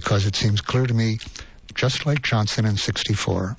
because it seems clear to me, just like Johnson in 1964,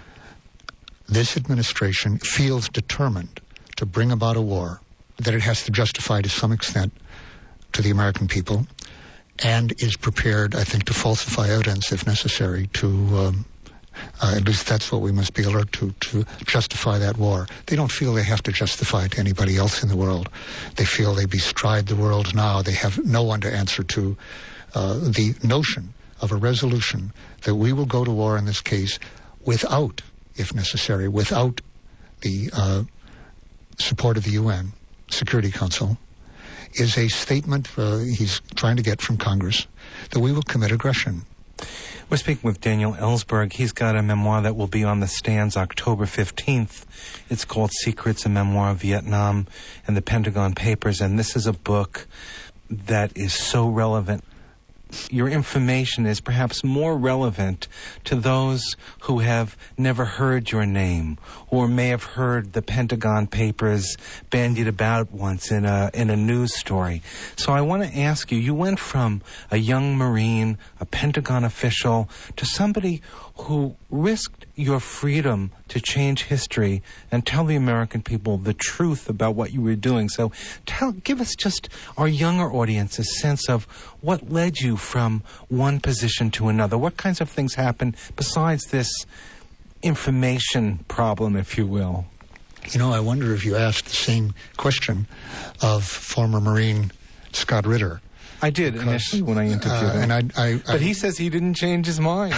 this administration feels determined to bring about a war that it has to justify to some extent to the American people, and is prepared, I think, to falsify evidence if necessary to, at least that's what we must be alert to justify that war. They don't feel they have to justify it to anybody else in the world. They feel they bestride the world now. They have no one to answer to. The notion of a resolution that we will go to war in this case without, if necessary, without the support of the UN Security Council is a statement he's trying to get from Congress that we will commit aggression. We're speaking with Daniel Ellsberg. He's got a memoir that will be on the stands October 15th. It's called Secrets, a Memoir of Vietnam and the Pentagon Papers, and this is a book that is so relevant. Your information is perhaps more relevant to those who have never heard your name or may have heard the Pentagon Papers bandied about once in a news story. So I want to ask you went from a young Marine, a Pentagon official, to somebody who risked your freedom to change history and tell the American people the truth about what you were doing. So give us just our younger audience a sense of what led you from one position to another. What kinds of things happened besides this information problem, if you will? You know, I wonder if you asked the same question of former Marine Scott Ritter. I did initially when I interviewed him. But he says he didn't change his mind.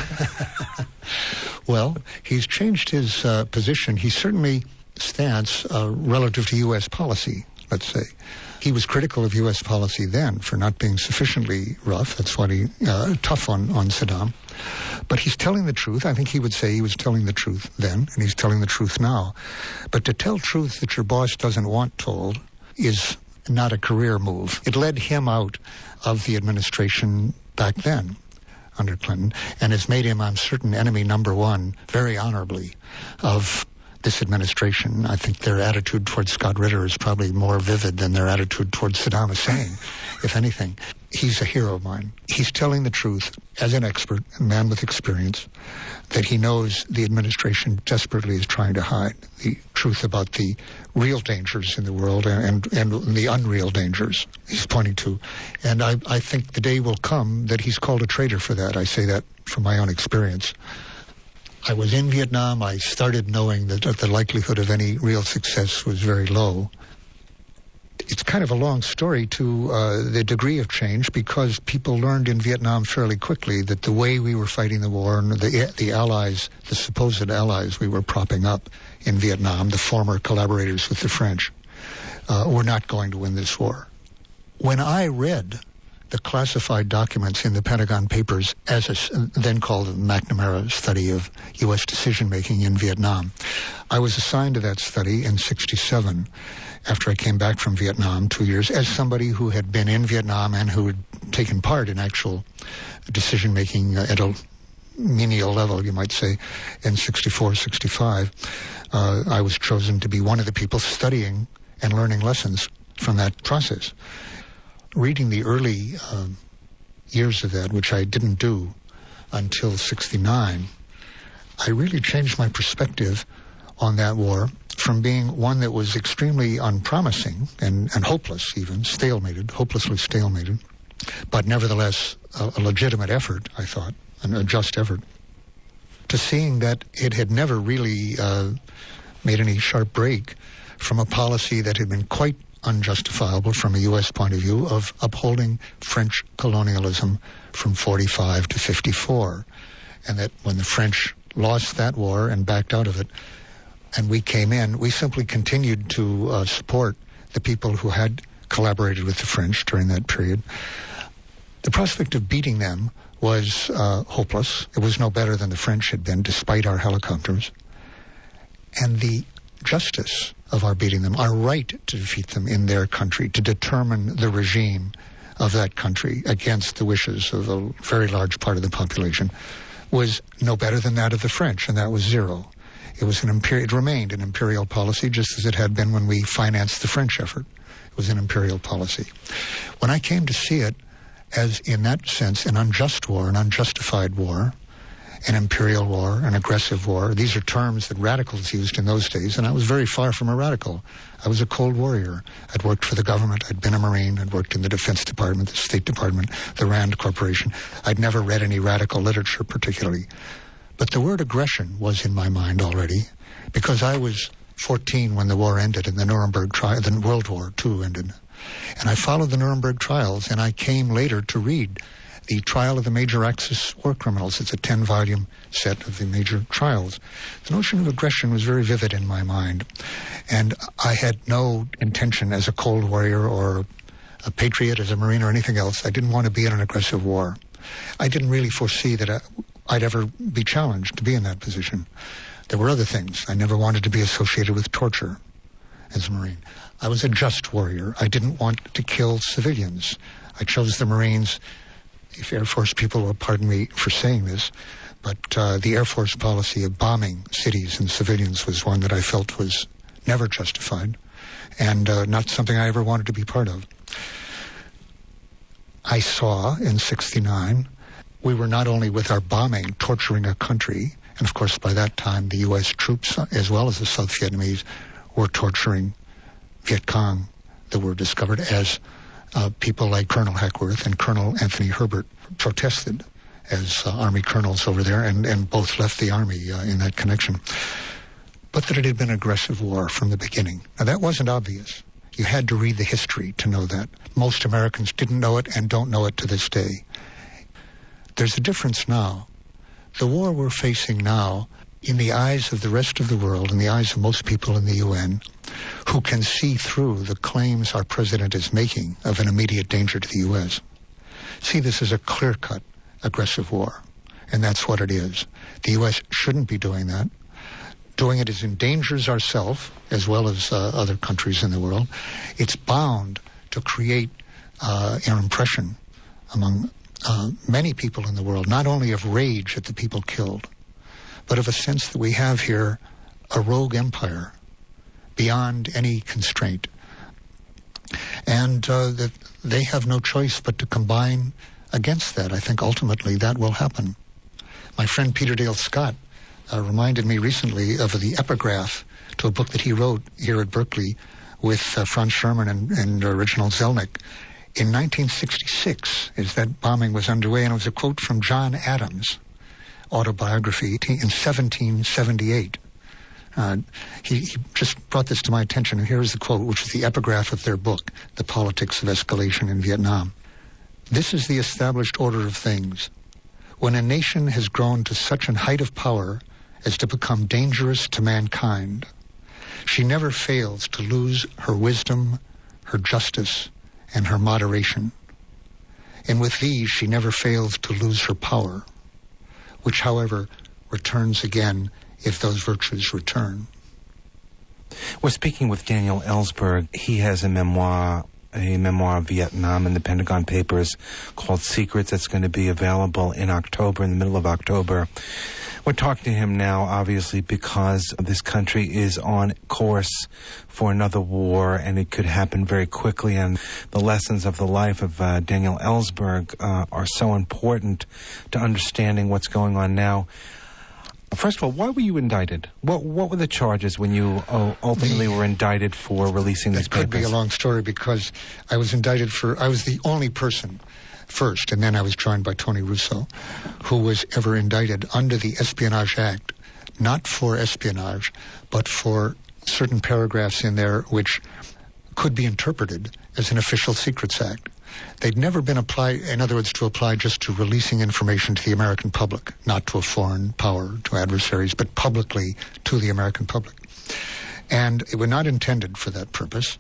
Well, he's changed his position. He certainly stands relative to U.S. policy, let's say. He was critical of U.S. policy then for not being sufficiently rough. That's why he tough on Saddam. But he's telling the truth. I think he would say he was telling the truth then, and he's telling the truth now. But to tell truth that your boss doesn't want told is not a career move. It led him out of the administration back then under Clinton and has made him, I'm certain, enemy number one very honorably of this administration. I think their attitude towards Scott Ritter is probably more vivid than their attitude towards Saddam Hussein, if anything. He's a hero of mine. He's telling the truth as an expert, a man with experience, that he knows the administration desperately is trying to hide the truth about the real dangers in the world and the unreal dangers he's pointing to. And I think the day will come that he's called a traitor for that. I say that from my own experience. I was in Vietnam. I started knowing that the likelihood of any real success was very low. It's kind of a long story to the degree of change, because people learned in Vietnam fairly quickly that the way we were fighting the war and the allies, the supposed allies we were propping up in Vietnam, the former collaborators with the French, were not going to win this war. When I read the classified documents in the Pentagon Papers, as then called the McNamara study of U.S. decision-making in Vietnam, I was assigned to that study in 1967 after I came back from Vietnam 2 years, as somebody who had been in Vietnam and who had taken part in actual decision-making at a menial level, you might say, in 64, 65. I was chosen to be one of the people studying and learning lessons from that process. Reading the early years of that, which I didn't do until 69, I really changed my perspective on that war from being one that was extremely unpromising and hopeless, even, hopelessly stalemated, but nevertheless a legitimate effort, I thought, a just effort, to seeing that it had never really made any sharp break from a policy that had been quite unjustifiable from a U.S. point of view of upholding French colonialism from 45 to 54. And that when the French lost that war and backed out of it, and we came in, we simply continued to support the people who had collaborated with the French during that period. The prospect of beating them was hopeless. It was no better than the French had been, despite our helicopters. And the justice of our beating them, our right to defeat them in their country, to determine the regime of that country against the wishes of a very large part of the population, was no better than that of the French, and that was zero. It was it remained an imperial policy, just as it had been when we financed the French effort. It was an imperial policy. When I came to see it as, in that sense, an unjust war, an unjustified war, an imperial war, an aggressive war. These are terms that radicals used in those days, and I was very far from a radical. I was a cold warrior. I'd worked for the government. I'd been a Marine. I'd worked in the Defense Department, the State Department, the Rand Corporation. I'd never read any radical literature particularly. But the word aggression was in my mind already, because I was 14 when the war ended and the Nuremberg trial, the World War II ended. And I followed the Nuremberg trials, and I came later to read the Trial of the Major Axis War Criminals. It's a 10-volume set of the major trials. The notion of aggression was very vivid in my mind, and I had no intention as a cold warrior or a patriot, as a Marine or anything else. I didn't want to be in an aggressive war. I didn't really foresee that I'd ever be challenged to be in that position. There were other things. I never wanted to be associated with torture as a Marine. I was a just warrior. I didn't want to kill civilians. I chose the Marines. If Air Force people will pardon me for saying this, but the Air Force policy of bombing cities and civilians was one that I felt was never justified and not something I ever wanted to be part of. I saw in '69, we were not only with our bombing torturing a country, and of course by that time the U.S. troops as well as the South Vietnamese were torturing Viet Cong that were discovered as people like Colonel Hackworth and Colonel Anthony Herbert protested as Army colonels over there, and both left the Army in that connection. But that it had been an aggressive war from the beginning. Now, that wasn't obvious. You had to read the history to know that. Most Americans didn't know it and don't know it to this day. There's a difference now. The war we're facing now, in the eyes of the rest of the world, in the eyes of most people in the UN, who can see through the claims our president is making of an immediate danger to the U.S., see this as a clear-cut aggressive war. And that's what it is. The U.S. shouldn't be doing that. Doing it is endangers ourselves as well as other countries in the world. It's bound to create an impression among many people in the world, not only of rage at the people killed, but of a sense that we have here a rogue empire beyond any constraint, and that they have no choice but to combine against that. I think ultimately that will happen. My friend Peter Dale Scott reminded me recently of the epigraph to a book that he wrote here at Berkeley with Franz Sherman and Reginald Zelnick in 1966, as that bombing was underway, and it was a quote from John Adams' autobiography in 1778. He just brought this to my attention, and here is the quote, which is the epigraph of their book, The Politics of Escalation in Vietnam. This is the established order of things. When a nation has grown to such an height of power as to become dangerous to mankind, she never fails to lose her wisdom, her justice, and her moderation. And with these, she never fails to lose her power, which, however, returns again if those virtues return. We're speaking with Daniel Ellsberg. He has a memoir of Vietnam in the Pentagon Papers called Secrets. That's going to be available in October, in the middle of October. We're talking to him now, obviously, because this country is on course for another war, and it could happen very quickly. And the lessons of the life of Daniel Ellsberg are so important to understanding what's going on now. First of all, why were you indicted? What were the charges when you ultimately were indicted for releasing these papers? It could be a long story, because I was indicted I was the only person first, and then I was joined by Tony Russo, who was ever indicted under the Espionage Act, not for espionage, but for certain paragraphs in there which could be interpreted as an official secrets act. They'd never been applied, in other words, to apply just to releasing information to the American public, not to a foreign power, to adversaries, but publicly to the American public. And it was not intended for that purpose.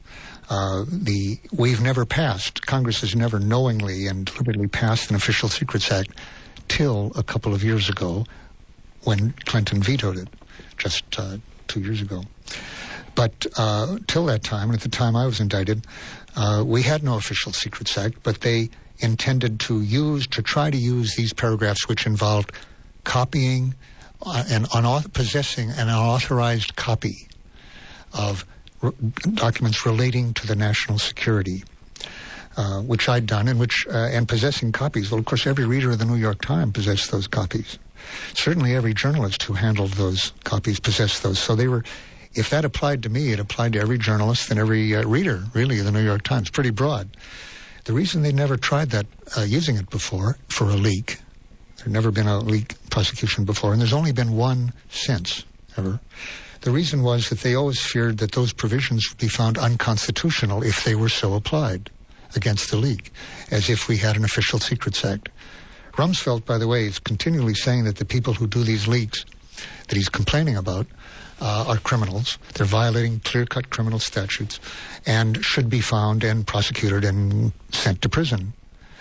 We've never passed, Congress has never knowingly and deliberately passed an official secrets act till a couple of years ago when Clinton vetoed it, just 2 years ago. But till that time, and at the time I was indicted, we had no official secrets act, but they intended to try to use these paragraphs which involved copying and possessing an unauthorized copy of documents relating to the national security which I'd done, and possessing copies. Well, of course, every reader of the New York Times possessed those copies. Certainly every journalist who handled those copies possessed those. So they were, if that applied to me, it applied to every journalist and every reader, really, of the New York Times, pretty broad. The reason they never tried that, using it before, for a leak, there had never been a leak prosecution before, and there's only been one since, ever. The reason was that they always feared that those provisions would be found unconstitutional if they were so applied against the leak, as if we had an Official Secrets Act. Rumsfeld, by the way, is continually saying that the people who do these leaks that he's complaining about are criminals. They're violating clear-cut criminal statutes and should be found and prosecuted and sent to prison.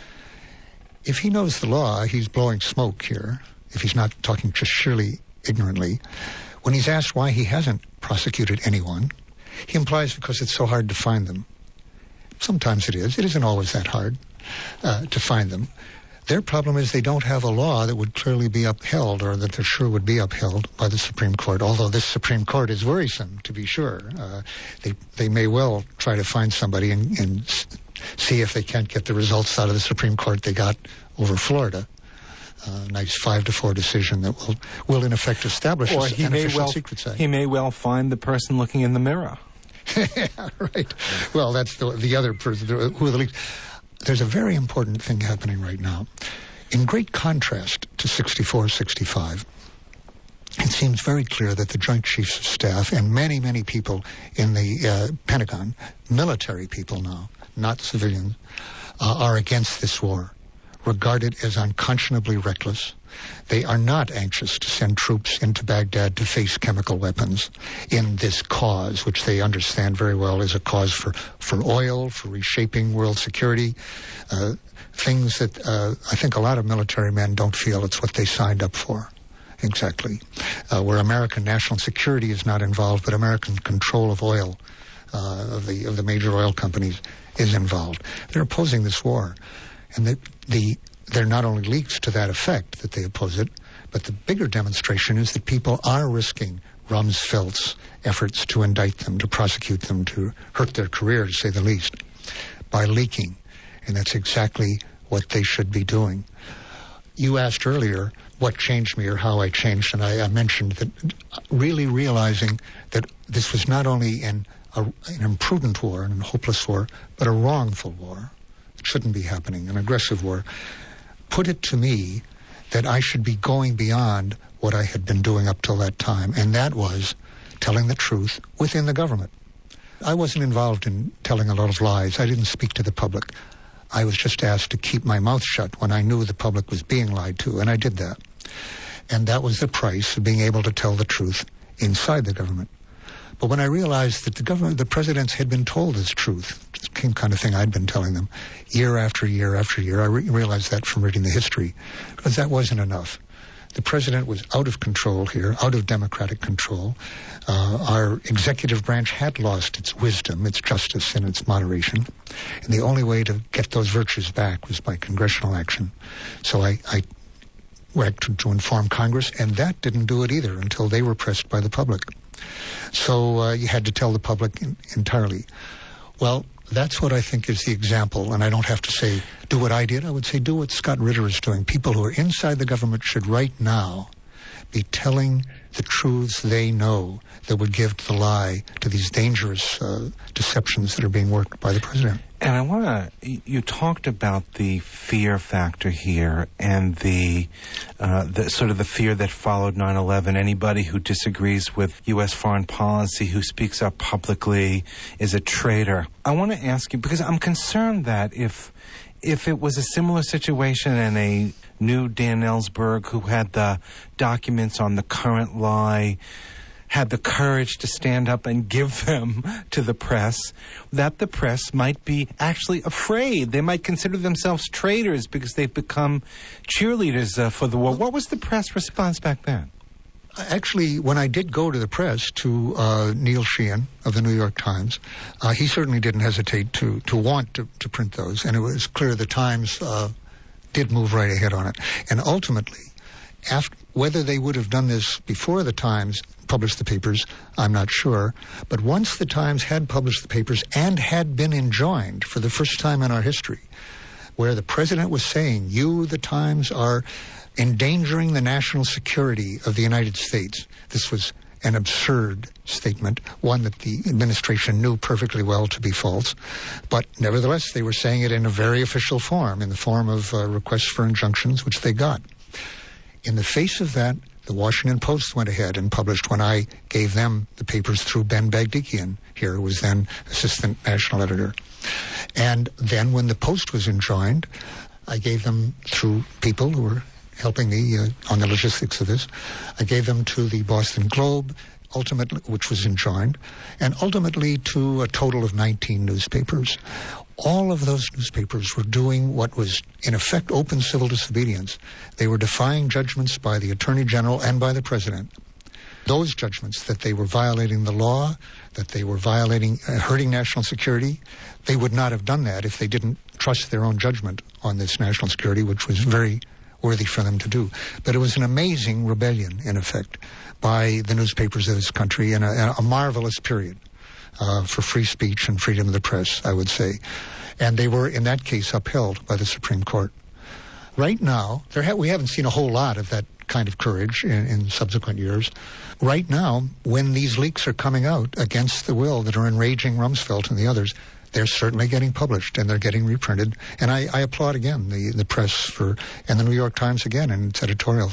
If he knows the law, he's blowing smoke here, if he's not talking just sheerly ignorantly. When he's asked why he hasn't prosecuted anyone, he implies because it's so hard to find them. Sometimes it is. It isn't always that hard to find them. Their problem is they don't have a law that would clearly be upheld, or that they're sure would be upheld by the Supreme Court, although this Supreme Court is worrisome, to be sure. They may well try to find somebody and see if they can't get the results out of the Supreme Court they got over Florida. Nice 5-4 decision that will in effect establish an Official Secrets Act. He may well find the person looking in the mirror. Yeah, right. Well, that's the other person who are the leaks. There's a very important thing happening right now. In great contrast to 64-65, it seems very clear that the Joint Chiefs of Staff and many, many people in the Pentagon, military people now, not civilians, are against this war, regarded as unconscionably reckless. They are not anxious to send troops into Baghdad to face chemical weapons in this cause, which they understand very well is a cause for oil, for reshaping world security, things that I think a lot of military men don't feel it's what they signed up for. Exactly. Where American national security is not involved, but American control of oil, of the major oil companies, is involved. They're opposing this war. And there are not only leaks to that effect that they oppose it, but the bigger demonstration is that people are risking Rumsfeld's efforts to indict them, to prosecute them, to hurt their career, to say the least, by leaking. And that's exactly what they should be doing. You asked earlier what changed me or how I changed, and I mentioned that really realizing that this was not only an imprudent war, an hopeless war, but a wrongful war. It shouldn't be happening, an aggressive war, put it to me that I should be going beyond what I had been doing up till that time, and that was telling the truth within the government. I wasn't involved in telling a lot of lies. I didn't speak to the public. I was just asked to keep my mouth shut when I knew the public was being lied to, and I did that. And that was the price of being able to tell the truth inside the government. But when I realized that the presidents had been told this truth, the same kind of thing I'd been telling them, year after year after year, I realized that from reading the history, because that wasn't enough. The president was out of control here, out of democratic control. Our executive branch had lost its wisdom, its justice, and its moderation. And the only way to get those virtues back was by congressional action. So I acted to inform Congress, and that didn't do it either until they were pressed by the public. So you had to tell the public entirely. Well, that's what I think is the example, and I don't have to say, do what I did. I would say, do what Scott Ritter is doing. People who are inside the government should right now be telling the truths they know that would give the lie to these dangerous deceptions that are being worked by the president. And you talked about the fear factor here and the sort of the fear that followed 9/11. Anybody who disagrees with U.S. foreign policy, who speaks up publicly, is a traitor. I want to ask you, because I'm concerned that if it was a similar situation and a new Dan Ellsberg who had the documents on the current lie had the courage to stand up and give them to the press, that the press might be actually afraid. They might consider themselves traitors because they've become cheerleaders for the war. What was the press response back then? Actually, when I did go to the press, to Neil Sheehan of the New York Times, he certainly didn't hesitate to want to print those. And it was clear the Times did move right ahead on it. And ultimately, whether they would have done this before the Times published the papers, I'm not sure. But once the Times had published the papers and had been enjoined for the first time in our history, where the president was saying, you, the Times, are endangering the national security of the United States. This was an absurd statement, one that the administration knew perfectly well to be false. But nevertheless, they were saying it in a very official form, in the form of requests for injunctions, which they got. In the face of that, the Washington Post went ahead and published, when I gave them the papers through Ben Bagdikian here, who was then assistant national editor. And then when the Post was enjoined, I gave them through people who were helping me on the logistics of this. I gave them to the Boston Globe, ultimately, which was enjoined, and ultimately to a total of 19 newspapers. All of those newspapers were doing what was, in effect, open civil disobedience. They were defying judgments by the Attorney General and by the President. Those judgments that they were violating the law, that they were violating, hurting national security, they would not have done that if they didn't trust their own judgment on this national security, which was very worthy for them to do. But it was an amazing rebellion, in effect, by the newspapers of this country in a marvelous period for free speech and freedom of the press, I would say. And they were, in that case, upheld by the Supreme Court. Right now, we haven't seen a whole lot of that kind of courage in subsequent years. Right now, when these leaks are coming out against the will that are enraging Rumsfeld and the others, they're certainly getting published and they're getting reprinted. And I applaud again the press and the New York Times again in its editorials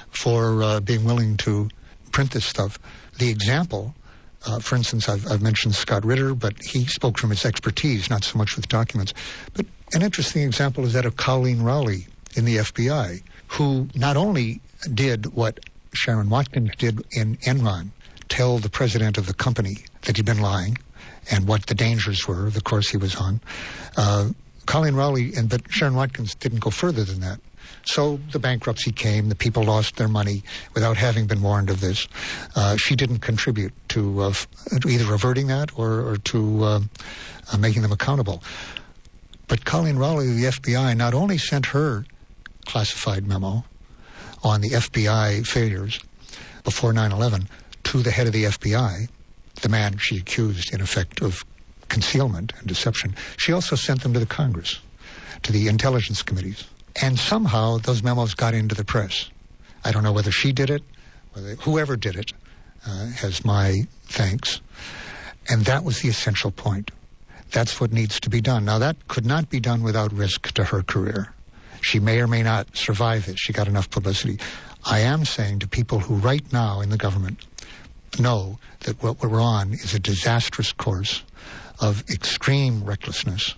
for being willing to print this stuff. The example, for instance, I've mentioned Scott Ritter, but he spoke from his expertise, not so much with documents. But an interesting example is that of Colleen Rowley in the FBI, who not only did what Sharon Watkins did in Enron, tell the president of the company that he'd been lying and what the dangers were of the course he was on. Colleen Rowley, but Sharon Watkins didn't go further than that. So the bankruptcy came, the people lost their money without having been warned of this. She didn't contribute to either averting that or to making them accountable. But Colleen Rowley of the FBI not only sent her classified memo on the FBI failures before 9/11 to the head of the FBI, the man she accused, in effect, of concealment and deception, she also sent them to the Congress, to the intelligence committees. And somehow those memos got into the press. I don't know whether she did it, whoever did it has my thanks. And that was the essential point. That's what needs to be done. Now, that could not be done without risk to her career. She may or may not survive it. She got enough publicity. I am saying to people who right now in the government know that what we're on is a disastrous course of extreme recklessness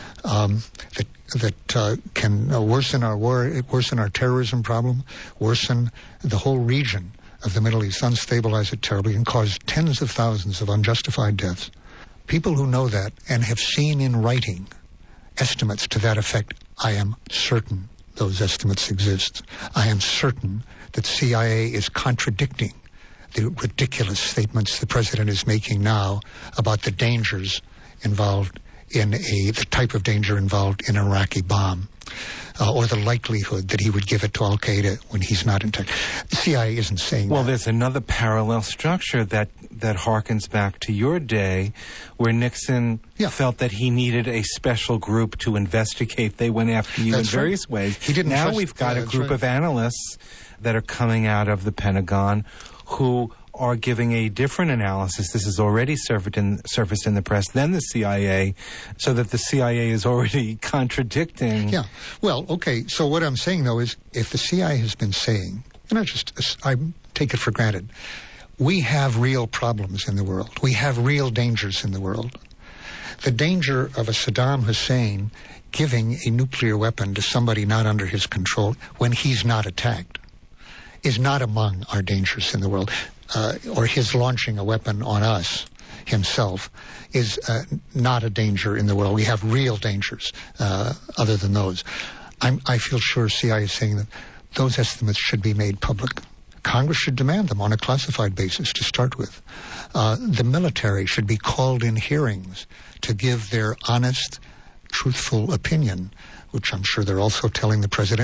that can worsen our war, worsen our terrorism problem, worsen the whole region of the Middle East, unstabilize it terribly, and cause tens of thousands of unjustified deaths. People who know that and have seen in writing estimates to that effect, I am certain those estimates exist. I am certain that CIA is contradicting the ridiculous statements the president is making now about the dangers involved in the type of danger involved in an Iraqi bomb, or the likelihood that he would give it to Al-Qaeda when he's not in touch. The CIA isn't saying Well, that. There's another parallel structure that harkens back to your day, where Nixon felt that he needed a special group to investigate. They went after you in various ways. He didn't now we've got a group of analysts that are coming out of the Pentagon who are giving a different analysis. This is already surfaced in the press than the CIA, so that the CIA is already contradicting. Yeah. Well, okay. So what I'm saying, though, is if the CIA has been saying, and I take it for granted, we have real problems in the world. We have real dangers in the world. The danger of a Saddam Hussein giving a nuclear weapon to somebody not under his control when he's not attacked is not among our dangers in the world. Or his launching a weapon on us himself is not a danger in the world. We have real dangers other than those. I feel sure CIA is saying that those estimates should be made public. Congress should demand them on a classified basis to start with. The military should be called in hearings to give their honest, truthful opinion, which I'm sure they're also telling the president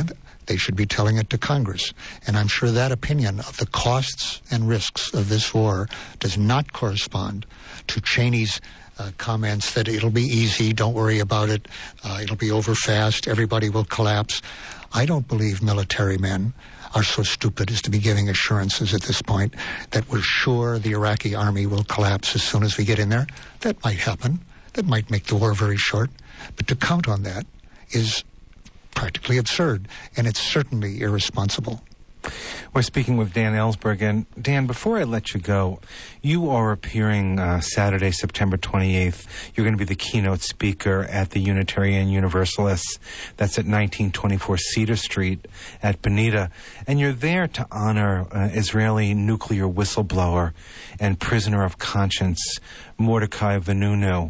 They should be telling it to Congress. And I'm sure that opinion of the costs and risks of this war does not correspond to Cheney's comments that it'll be easy, don't worry about it, it'll be over fast, everybody will collapse. I don't believe military men are so stupid as to be giving assurances at this point that we're sure the Iraqi army will collapse as soon as we get in there. That might happen. That might make the war very short. But to count on that is practically absurd, and it's certainly irresponsible. We're speaking with Dan Ellsberg. And Dan, before I let you go, you are appearing Saturday, September 28th. You're going to be the keynote speaker at the Unitarian Universalists. That's at 1924 Cedar Street at Bonita. And you're there to honor Israeli nuclear whistleblower and prisoner of conscience, Mordecai Vanunu.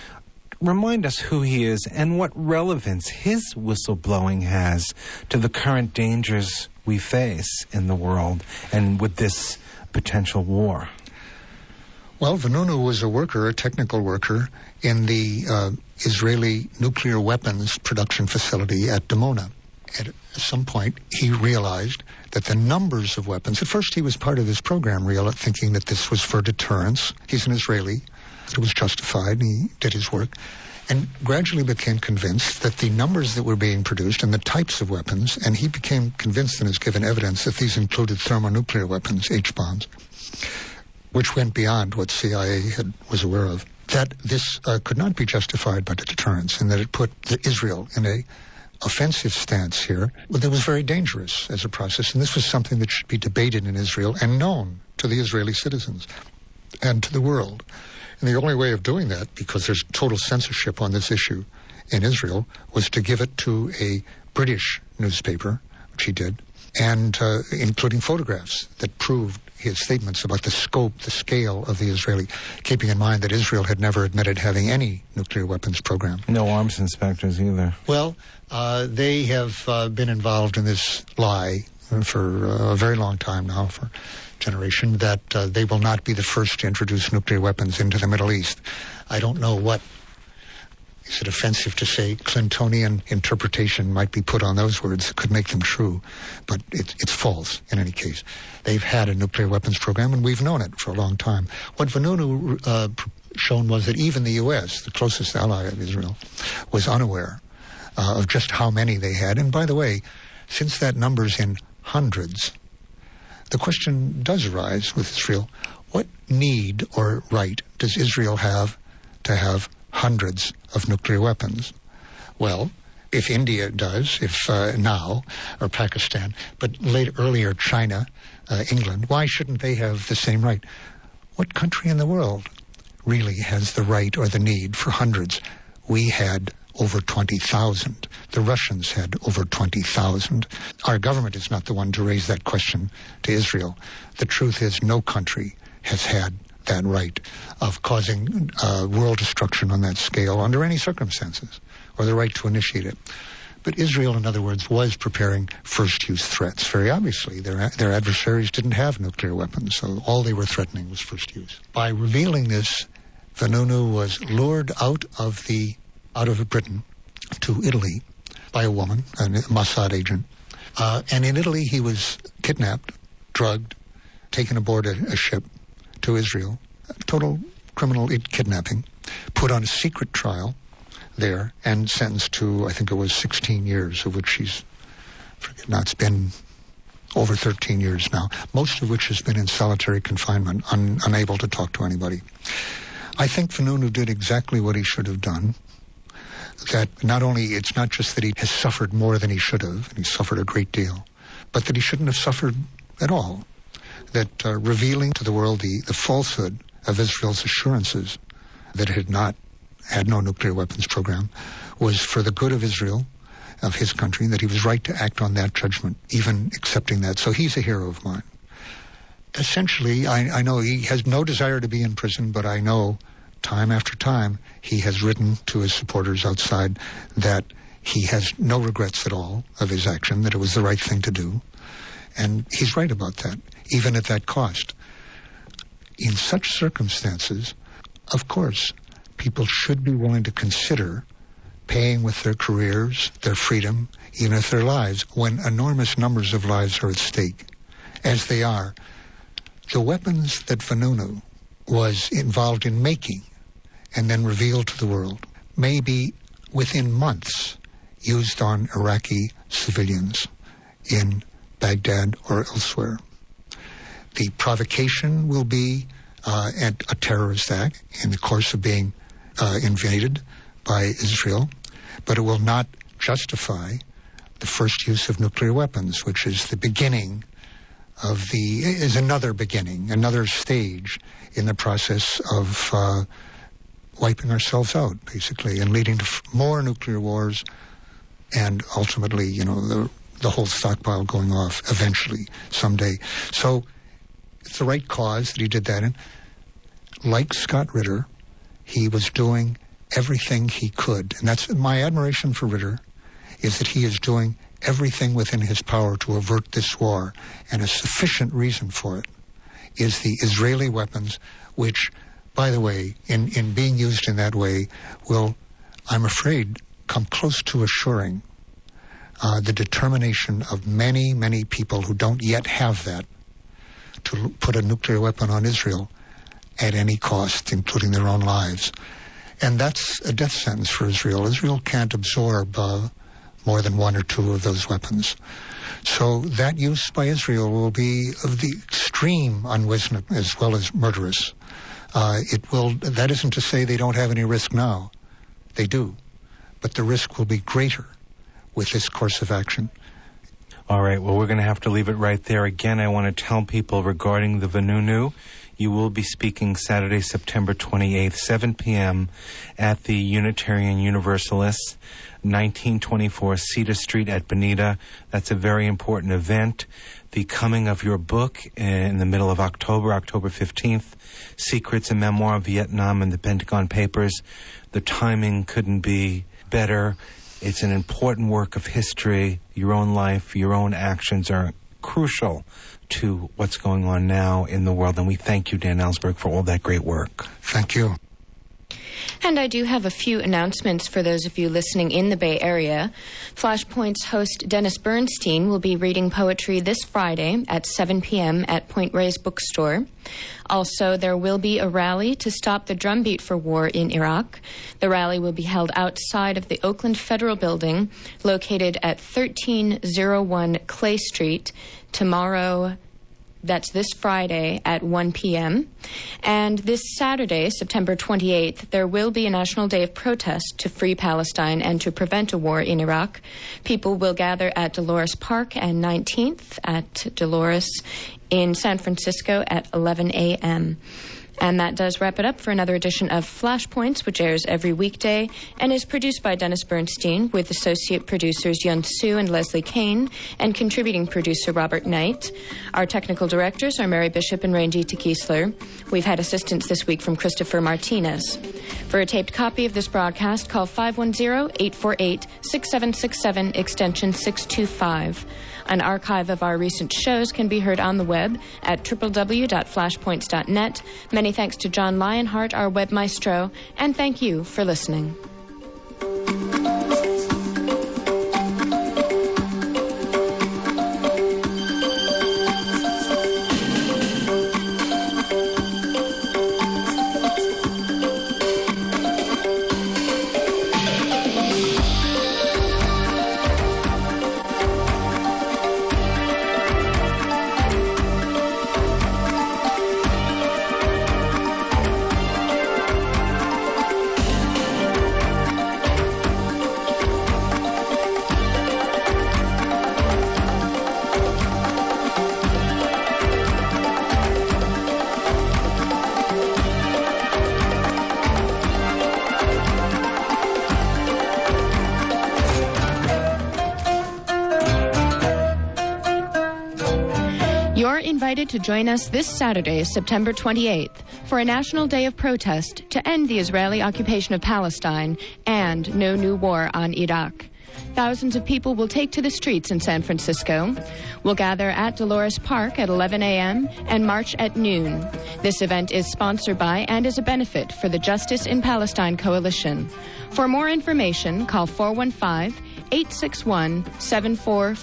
Remind us who he is and what relevance his whistleblowing has to the current dangers we face in the world and with this potential war. Well, Vanunu was a technical worker in the Israeli nuclear weapons production facility at Dimona. At some point, he realized that the numbers of weapons, at first he was part of this program, thinking that this was for deterrence. He's an Israeli. It was justified. He did his work. And gradually became convinced that the numbers that were being produced and the types of weapons, and he became convinced and has given evidence that these included thermonuclear weapons, H-bombs, which went beyond what CIA was aware of, that this could not be justified by the deterrence, and that it put Israel in a offensive stance here that was very dangerous as a process. And this was something that should be debated in Israel and known to the Israeli citizens and to the world. And the only way of doing that, because there's total censorship on this issue in Israel, was to give it to a British newspaper, which he did, and including photographs that proved his statements about the scope, the scale of the Israeli, keeping in mind that Israel had never admitted having any nuclear weapons program. No arms inspectors either. Well, they have been involved in this lie for a very long time now, for generation, that they will not be the first to introduce nuclear weapons into the Middle East. I don't know what, is it offensive to say, Clintonian interpretation might be put on those words. It could make them true, but it's false in any case. They've had a nuclear weapons program, and we've known it for a long time. What Vanunu shown was that even the U.S., the closest ally of Israel, was unaware of just how many they had. And by the way, since that number's in hundreds, the question does arise with Israel, what need or right does Israel have to have hundreds of nuclear weapons? Well, if India does, if now, or Pakistan, but earlier China, England, why shouldn't they have the same right? What country in the world really has the right or the need for hundreds? We had over 20,000. The Russians had over 20,000. Our government is not the one to raise that question to Israel. The truth is no country has had that right of causing world destruction on that scale under any circumstances, or the right to initiate it. But Israel, in other words, was preparing first-use threats. Very obviously, their adversaries didn't have nuclear weapons, so all they were threatening was first use. By revealing this, Vanunu was lured out of Britain to Italy by a woman, a Mossad agent. And in Italy, he was kidnapped, drugged, taken aboard a ship to Israel, total criminal kidnapping, put on a secret trial there, and sentenced to, I think it was 16 years, of which it's been over 13 years now, most of which has been in solitary confinement, unable to talk to anybody. I think Vanunu did exactly what he should have done. That it's not just that he has suffered more than he should have, and he suffered a great deal, but that he shouldn't have suffered at all. That revealing to the world the falsehood of Israel's assurances that it had no nuclear weapons program was for the good of Israel, of his country, that he was right to act on that judgment, even accepting that. So he's a hero of mine. Essentially, I know he has no desire to be in prison, but I know time after time, he has written to his supporters outside that he has no regrets at all of his action, that it was the right thing to do. And he's right about that, even at that cost. In such circumstances, of course, people should be willing to consider paying with their careers, their freedom, even if their lives, when enormous numbers of lives are at stake, as they are. The weapons that Vanunu was involved in making and then revealed to the world may be, within months, used on Iraqi civilians in Baghdad or elsewhere. The provocation will be a terrorist act in the course of being invaded by Israel, but it will not justify the first use of nuclear weapons, which is the beginning of is another beginning, another stage in the process of wiping ourselves out, basically, and leading to more nuclear wars, and ultimately, the whole stockpile going off eventually, someday. So it's the right cause that he did that in. Like Scott Ritter, he was doing everything he could. And that's my admiration for Ritter, is that he is doing everything within his power to avert this war. And a sufficient reason for it is the Israeli weapons, which, by the way, in being used in that way, will, I'm afraid, come close to assuring the determination of many, many people who don't yet have that to put a nuclear weapon on Israel at any cost, including their own lives. And that's a death sentence for Israel. Israel can't absorb more than one or two of those weapons. So that use by Israel will be of the extreme unwisdom as well as murderous. That isn't to say they don't have any risk now. They do. But the risk will be greater with this course of action. All right, well, we're going to have to leave it right there. Again, I want to tell people regarding the Vanunu, you will be speaking Saturday, September 28th, 7 p.m. at the Unitarian Universalists, 1924 Cedar Street at Bonita. That's a very important event. The coming of your book in the middle of October, October 15th, Secrets and Memoir of Vietnam and the Pentagon Papers. The timing couldn't be better. It's an important work of history. Your own life, your own actions are crucial to what's going on now in the world. And we thank you, Dan Ellsberg, for all that great work. Thank you. And I do have a few announcements for those of you listening in the Bay Area. Flashpoint's host Dennis Bernstein will be reading poetry this Friday at 7 p.m. at Point Reyes Bookstore. Also, there will be a rally to stop the drumbeat for war in Iraq. The rally will be held outside of the Oakland Federal Building, located at 1301 Clay Street, tomorrow. That's this Friday at 1 p.m. And this Saturday, September 28th, there will be a national day of protest to free Palestine and to prevent a war in Iraq. People will gather at Dolores Park and 19th at Dolores in San Francisco at 11 a.m. And that does wrap it up for another edition of Flashpoints, which airs every weekday and is produced by Dennis Bernstein with associate producers Yun Su and Leslie Kane and contributing producer Robert Knight. Our technical directors are Mary Bishop and Ranjita Kiesler. We've had assistance this week from Christopher Martinez. For a taped copy of this broadcast, call 510-848-6767, extension 625. An archive of our recent shows can be heard on the web at www.flashpoints.net. Many thanks to John Lionheart, our web maestro, and thank you for listening. Invited to join us this Saturday, September 28th, for a national day of protest to end the Israeli occupation of Palestine and no new war on Iraq. Thousands of people will take to the streets in San Francisco. We'll gather at Dolores Park at 11 a.m. and march at noon. This event is sponsored by and is a benefit for the Justice in Palestine Coalition. For more information, call 415 861-7444.